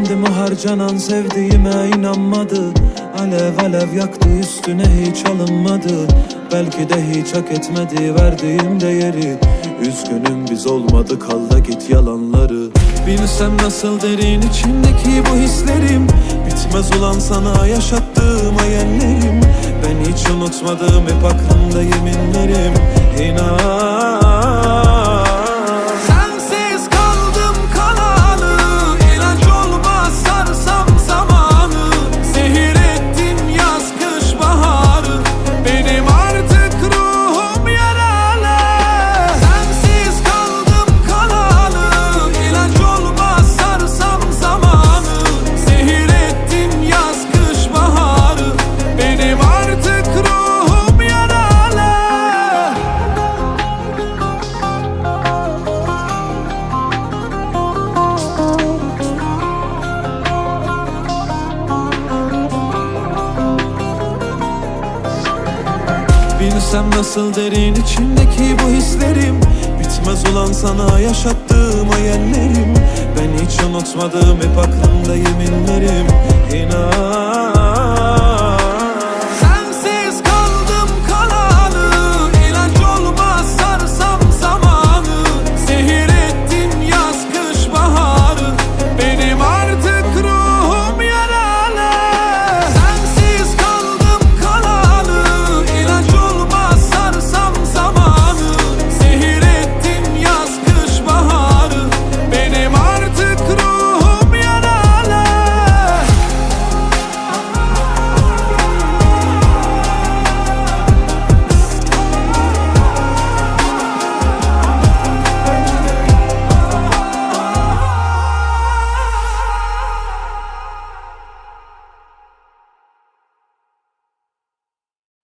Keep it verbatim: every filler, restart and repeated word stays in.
Kendim o harcanan sevdiğime inanmadı. Alev alev yaktı, üstüne hiç alınmadı. Belki de hiç hak etmedi verdiğim değeri. Üzgünüm biz olmadık, al da git yalanları. Bilsem nasıl derin içimdeki bu hislerim. Bitmez ulan sana yaşattığım hayallerim. Ben hiç unutmadım, hep aklımda yeminlerim. İnan. Sensiz kaldım kalalı, ilaç olmaz sarsam zamanı. Zehir ettin yaz kış baharı, benim artık ruhum yaralı. Sensiz kaldım kalalı, ilaç olmaz sarsam zamanı. Zehir ettin yaz kış baharı, benim artık ruhum yaralı. Bilsem nasıl derin içimdeki bu hislerim. Bitmez ulan sana yaşattığım hayallerim. Ben hiç unutmadım, hep aklımda yeminlerim. İnan.